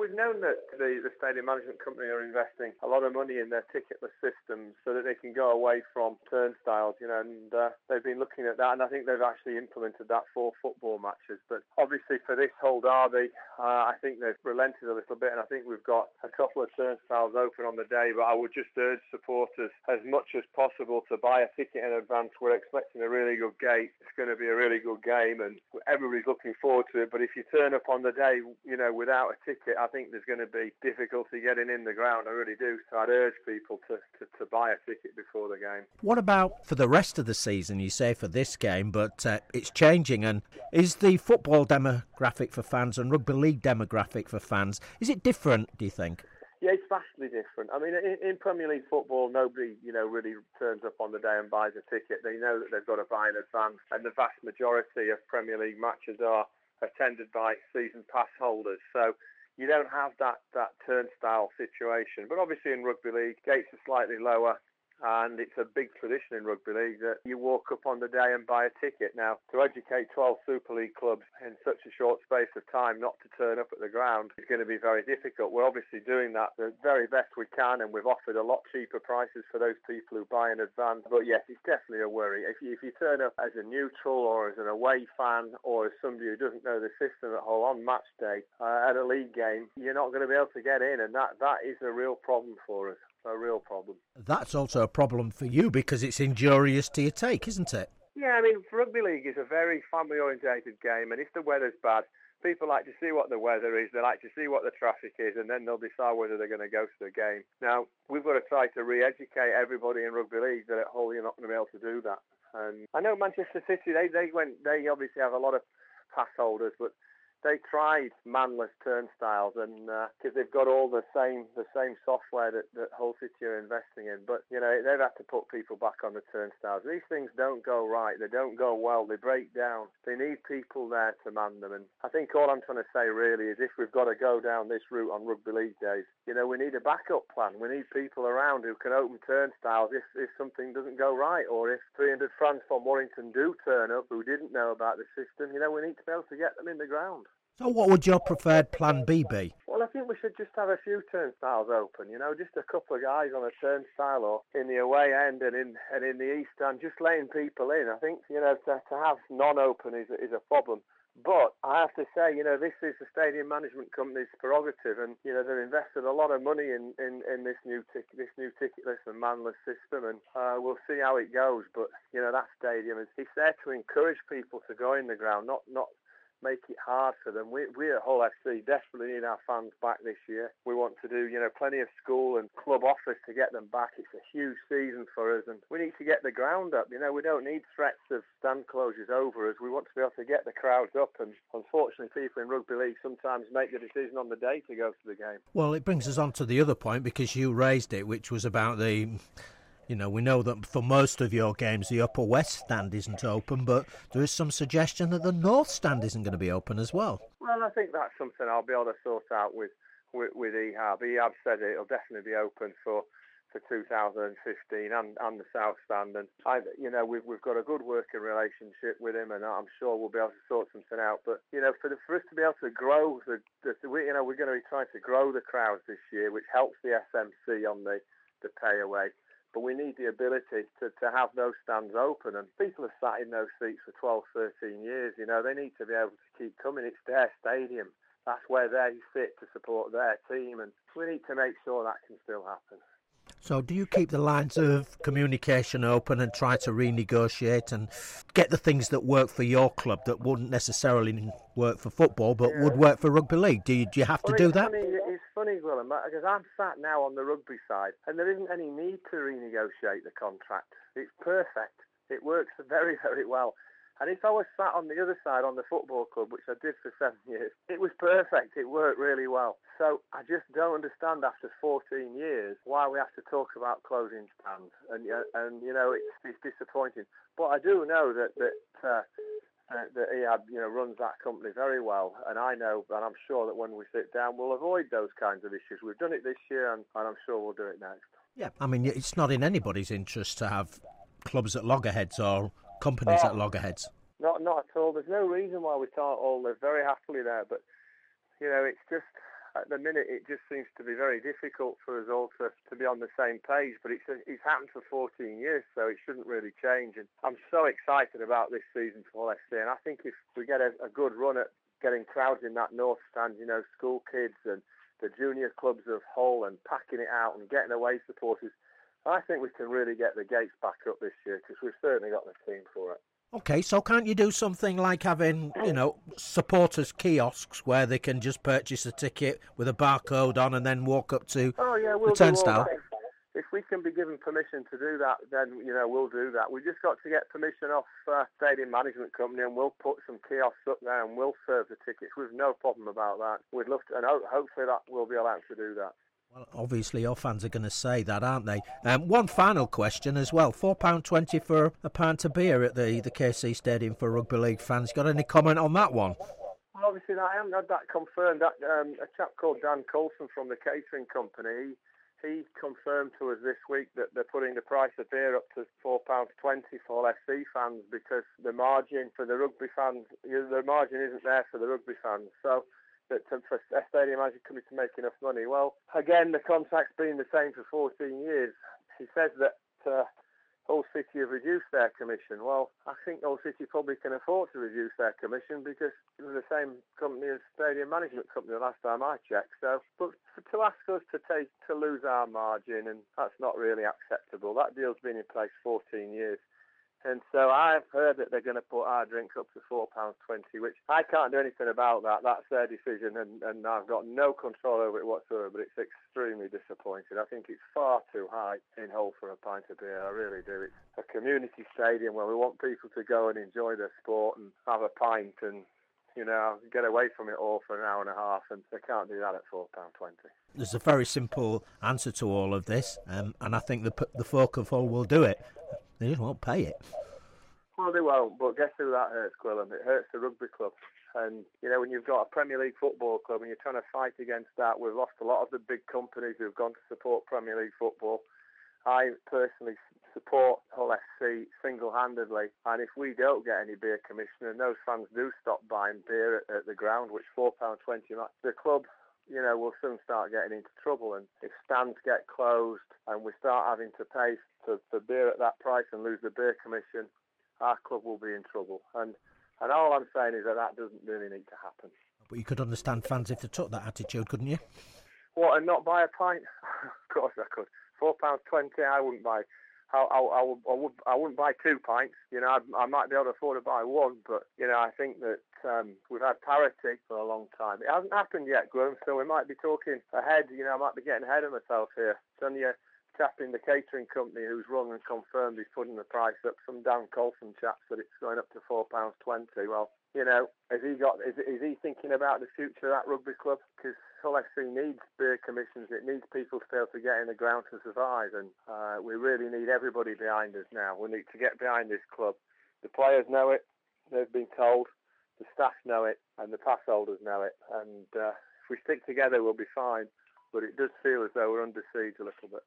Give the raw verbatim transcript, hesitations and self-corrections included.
we've known that the, the stadium management company are investing a lot of money in their ticketless systems so that they can go away from turnstiles, you know, and uh, they've been looking at that, and I think they've actually implemented that for football matches. But obviously for this whole derby, uh, I think they've relented a little bit, and I think we've got a couple of turnstiles open on the day, but I would just urge supporters as much as possible to buy a ticket in advance. We're expecting a really good gate. It's going to be a really good game, and everybody's looking forward to it. But if you turn up on the day, you know, without a ticket, I think there's going to be difficulty getting in the ground. I really do. So I'd urge people to, to, to buy a ticket before the game. What about for the rest of the season? You say for this game, but uh, it's changing. And is the football demographic for fans and rugby league demographic for fans, is it different, do you think? Yeah, it's vastly different. I mean, in, in Premier League football, nobody, you know, really turns up on the day and buys a ticket. They know that they've got to buy in advance, and the vast majority of Premier League matches are attended by season pass holders. So you don't have that, that turnstile situation. But obviously in rugby league, gates are slightly lower, and it's a big tradition in rugby league that you walk up on the day and buy a ticket. Now, to educate twelve Super League clubs in such a short space of time not to turn up at the ground is going to be very difficult. We're obviously doing that the very best we can, and we've offered a lot cheaper prices for those people who buy in advance. But yes, it's definitely a worry. If you, if you turn up as a neutral or as an away fan or as somebody who doesn't know the system at all on match day uh, at a league game, you're not going to be able to get in, and that, that is a real problem for us. A real problem. That's also a problem for you because it's injurious to your take, isn't it? Yeah, I mean, rugby league is a very family-orientated game, and if the weather's bad, people like to see what the weather is, they like to see what the traffic is, and then they'll decide whether they're going to go to the game. Now, we've got to try to re-educate everybody in rugby league that at Hull you're not going to be able to do that. And I know Manchester City, they, they went, they obviously have a lot of pass holders, but they tried manless turnstiles, and because uh, they've got all the same the same software that, that Hull City are investing in, but you know they've had to put people back on the turnstiles. These things don't go right, they don't go well, they break down. They need people there to man them, and I think all I'm trying to say really is if we've got to go down this route on rugby league days, you know we need a backup plan. We need people around who can open turnstiles if, if something doesn't go right, or if three hundred fans from Warrington do turn up who didn't know about the system. You know we need to be able to get them in the ground. So what would your preferred plan B be? Well, I think we should just have a few turnstiles open, you know, just a couple of guys on a turnstile or in the away end and in and in the east end, just letting people in. I think, you know, to, to have non-open is, is a problem. But I have to say, you know, this is the stadium management company's prerogative, and you know they've invested a lot of money in, in, in this new tic- this new ticketless and manless system, and uh, we'll see how it goes. But you know that stadium is it's there to encourage people to go in the ground, not not. make it hard for them. We, we at Hull F C desperately need our fans back this year. We want to do, you know, plenty of school and club offers to get them back. It's a huge season for us, and we need to get the ground up. You know, we don't need threats of stand closures over us. We want to be able to get the crowds up, and unfortunately people in rugby league sometimes make the decision on the day to go to the game. Well, it brings us on to the other point, because you raised it, which was about the... You know, we know that for most of your games, the Upper West stand isn't open, but there is some suggestion that the North stand isn't going to be open as well. Well, I think that's something I'll be able to sort out with, with, with E H A B. E H A B said it'll definitely be open for, for two thousand fifteen and, and the South stand. And, I, you know, we've, we've got a good working relationship with him, and I'm sure we'll be able to sort something out. But, you know, for, the, for us to be able to grow, the, the we, you know, we're going to be trying to grow the crowds this year, which helps the S M C on the, the pay away. But we need the ability to, to have those stands open, and people have sat in those seats for twelve, thirteen years. You know, they need to be able to keep coming. It's their stadium. That's where they sit to support their team, and we need to make sure that can still happen. So do you keep the lines of communication open and try to renegotiate and get the things that work for your club that wouldn't necessarily work for football but yeah. would work for rugby league? Do you, do you have well, to do it's that? Funny, it's funny, Willem, because I'm sat now on the rugby side, and there isn't any need to renegotiate the contract. It's perfect. It works very, very well. And if I was sat on the other side on the football club, which I did for seven years, it was perfect. It worked really well. So I just don't understand after fourteen years why we have to talk about closing stands. And, and you know, it's, it's disappointing. But I do know that that, uh, that E H A B, you know, runs that company very well. And I know, and I'm sure that when we sit down, we'll avoid those kinds of issues. We've done it this year, and, and I'm sure we'll do it next. Yeah, I mean, it's not in anybody's interest to have clubs at loggerheads or companies oh. at loggerheads. Not not at all. There's no reason why we can't all live very happily there. But, you know, it's just, at the minute it just seems to be very difficult for us all to, to be on the same page, but it's, it's happened for fourteen years, so it shouldn't really change. And I'm so excited about this season for Hull F C, and I think if we get a, a good run at getting crowds in that north stand, you know, school kids and the junior clubs of Hull and packing it out and getting away supporters, I think we can really get the gates back up this year because we've certainly got the team for it. Okay, so can't you do something like having, you know, supporters kiosks where they can just purchase a ticket with a barcode on and then walk up to oh, yeah, we'll the turnstile? Do all that. If we can be given permission to do that, then, you know, we'll do that. We just got to get permission off uh, Stadium Management Company, and we'll put some kiosks up there and we'll serve the tickets. We've no problem about that. We'd love to, and hopefully that we'll be allowed to do that. Well, obviously your fans are going to say that, aren't they? Um, one final question as well. four pounds twenty for a pint of beer at the, the K C Stadium for rugby league fans. Got any comment on that one? Well, obviously, I haven't had that confirmed. That, um, a chap called Dan Coulson from the catering company, he, he confirmed to us this week that they're putting the price of beer up to four pounds twenty for F C fans because the margin for the rugby fans, the margin isn't there for the rugby fans. So that for a stadium manager could be to make enough money. Well, again, the contract's been the same for fourteen years. He says that uh, Hull City have reduced their commission. Well, I think Hull City probably can afford to reduce their commission because they're the same company as Stadium Management Company the last time I checked. So, but to ask us to take to lose our margin, and that's not really acceptable. That deal's been in place fourteen years. And so I've heard that they're going to put our drinks up to four pounds twenty, which I can't do anything about that. That's their decision, and, and I've got no control over it whatsoever, but it's extremely disappointing. I think it's far too high in Hull for a pint of beer. I really do. It's a community stadium where we want people to go and enjoy their sport and have a pint and, you know, get away from it all for an hour and a half, and they can't do that at four pounds twenty. There's a very simple answer to all of this, um, and I think the the folk of Hull will do it. They just won't pay it. Well, they won't, but guess who that hurts, Quillen? It hurts the rugby club. And, you know, when you've got a Premier League football club and you're trying to fight against that, we've lost a lot of the big companies who've gone to support Premier League football. I personally support Hull F C single-handedly, and if we don't get any beer commission and those fans do stop buying beer at, at the ground, which four pounds twenty, the club, you know, will soon start getting into trouble. And if stands get closed and we start having to pay for, for beer at that price and lose the beer commission, our club will be in trouble. And and all I'm saying is that that doesn't really need to happen. But you could understand fans if they took that attitude, couldn't you? What, and not buy a pint? Of course I could. four pounds twenty, I wouldn't buy. I, I, I, would, I, would, I wouldn't buy two pints. You know, I, I might be able to afford to buy one, but, you know, I think that um, we've had parity for a long time. It hasn't happened yet, Graham, so we might be talking ahead. You know, I might be getting ahead of myself here. It's only a chap in the catering company who's rung and confirmed he's putting the price up. Some Dan Coulson chap said it's going up to four pounds twenty. Well, you know, has he got? Is, is he thinking about the future of that rugby club? Because Hull F C needs beer commissions. It needs people to be able to get in the ground to survive, and uh, we really need everybody behind us now. We need to get behind this club. The players know it; they've been told. The staff know it, and the pass holders know it. And uh, if we stick together, we'll be fine. But it does feel as though we're under siege a little bit.